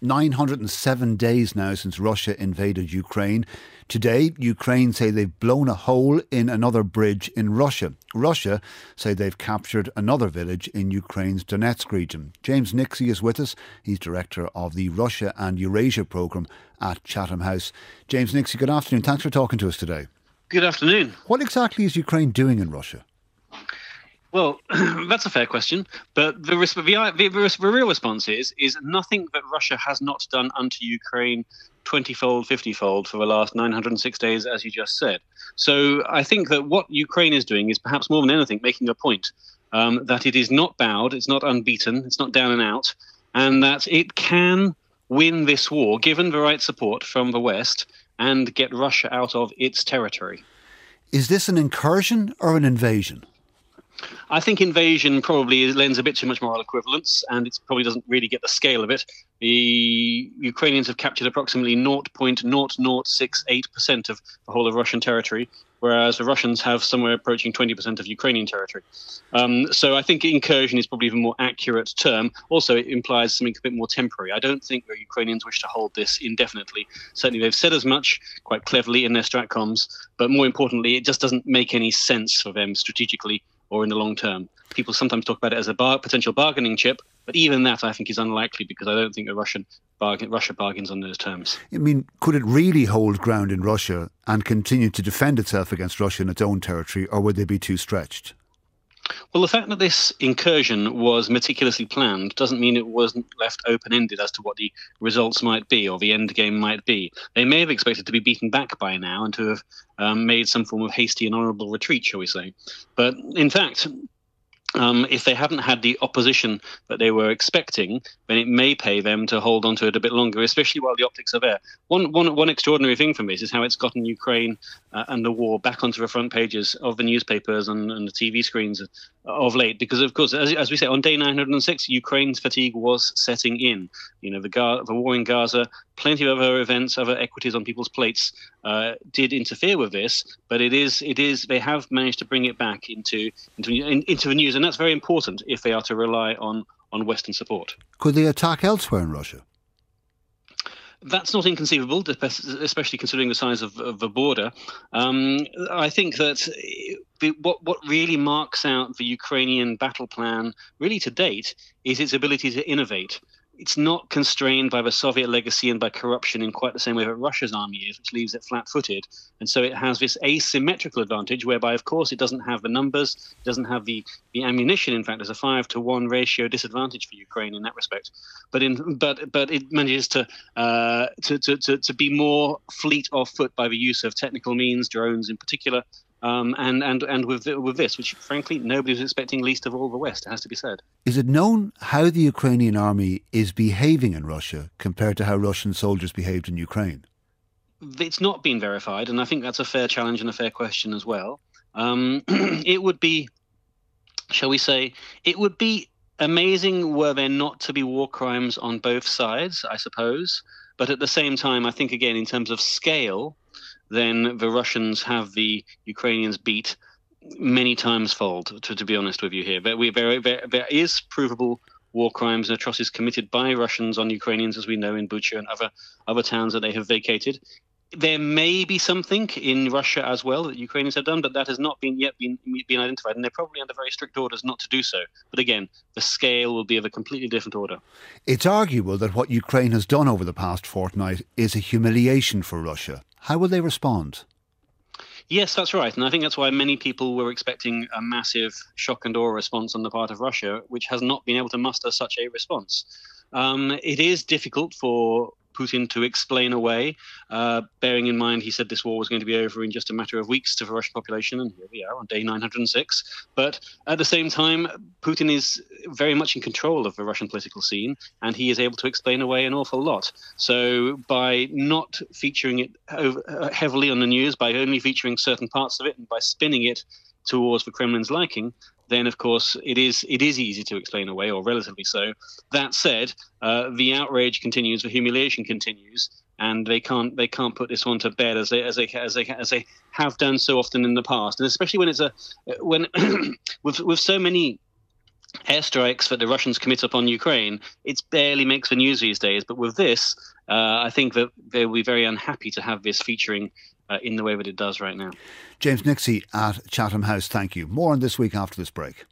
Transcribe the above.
907 days now since Russia invaded Ukraine. Today, Ukraine say they've blown a hole in another bridge in Russia. Russia say they've captured another village in Ukraine's Donetsk region. James Nixie is with us. He's director of the Russia and Eurasia programme at Chatham House. James Nixie, good afternoon. Thanks for talking to us today. Good afternoon. What exactly is Ukraine doing in Russia? Well, that's a fair question, but the real response is nothing that Russia has not done unto Ukraine 20-fold, 50-fold for the last 906 days, as you just said. So I think that what Ukraine is doing is perhaps more than anything making a point that it is not bowed, it's not unbeaten, it's not down and out, and that it can win this war, given the right support from the West, and get Russia out of its territory. Is this an incursion or an invasion? I think invasion probably lends a bit too much moral equivalence, and it probably doesn't really get the scale of it. The Ukrainians have captured approximately 0.0068% of the whole of Russian territory, whereas the Russians have somewhere approaching 20% of Ukrainian territory. So I think incursion is probably the more accurate term. Also, it implies something a bit more temporary. I don't think the Ukrainians wish to hold this indefinitely. Certainly, they've said as much quite cleverly in their stratcoms, but more importantly, it just doesn't make any sense for them strategically or in the long term. People sometimes talk about it as a potential bargaining chip, but even that I think is unlikely, because I don't think Russia bargains on those terms. I mean, could it really hold ground in Russia and continue to defend itself against Russia in its own territory, or would they be too stretched? Well, the fact that this incursion was meticulously planned doesn't mean it wasn't left open-ended as to what the results might be or the end game might be. They may have expected to be beaten back by now and to have made some form of hasty and honourable retreat, shall we say. But in fact, if they hadn't had the opposition that they were expecting, then it may pay them to hold on to it a bit longer, especially while the optics are there. One extraordinary thing from this is how it's gotten Ukraine and the war back onto the front pages of the newspapers and the TV screens of late, because, of course, as we say, on day 906, Ukraine's fatigue was setting in. You know, the war in Gaza, plenty of other events, other equities on people's plates did interfere with this, but it is they have managed to bring it back into the news, and that's very important if they are to rely on Western support. Could they attack elsewhere in Russia? That's not inconceivable, especially considering the size of the border. I think that what really marks out the Ukrainian battle plan, really to date, is its ability to innovate. It's not constrained by the Soviet legacy and by corruption in quite the same way that Russia's army is, which leaves it flat-footed. And so it has this asymmetrical advantage whereby, of course, it doesn't have the numbers, it doesn't have the ammunition. In fact, there's a 5-to-1 ratio disadvantage for Ukraine in that respect. But it manages to be more fleet of foot by the use of technical means, drones in particular, and with this, which frankly nobody was expecting, least of all the West, it has to be said. Is it known how the Ukrainian army is behaving in Russia compared to how Russian soldiers behaved in Ukraine? It's not been verified, and I think that's a fair challenge and a fair question as well. It would be, shall we say, it would be amazing were there not to be war crimes on both sides, I suppose. But at the same time, I think, again, in terms of scale, then the Russians have the Ukrainians beat many times fold, to be honest with you here. But there is provable war crimes and atrocities committed by Russians on Ukrainians, as we know, in Bucha and other towns that they have vacated. There may be something in Russia as well that Ukrainians have done, but that has not been identified, and they're probably under very strict orders not to do so. But again, the scale will be of a completely different order. It's arguable that what Ukraine has done over the past fortnight is a humiliation for Russia. How will they respond? Yes, that's right. And I think that's why many people were expecting a massive shock and awe response on the part of Russia, which has not been able to muster such a response. It is difficult for Putin to explain away, bearing in mind he said this war was going to be over in just a matter of weeks to the Russian population, and here we are on day 906. But at the same time, Putin is very much in control of the Russian political scene, and he is able to explain away an awful lot. So by not featuring it heavily on the news, by only featuring certain parts of it, and by spinning it towards the Kremlin's liking, then of course it is easy to explain away, or relatively so. That said, the outrage continues, the humiliation continues, and they can't put this one to bed as they have done so often in the past, and especially when it's with so many airstrikes that the Russians commit upon Ukraine, it barely makes the news these days. But with this, I think that they'll be very unhappy to have this featuring in the way that it does right now. James Nixie at Chatham House, thank you. More on This Week after this break.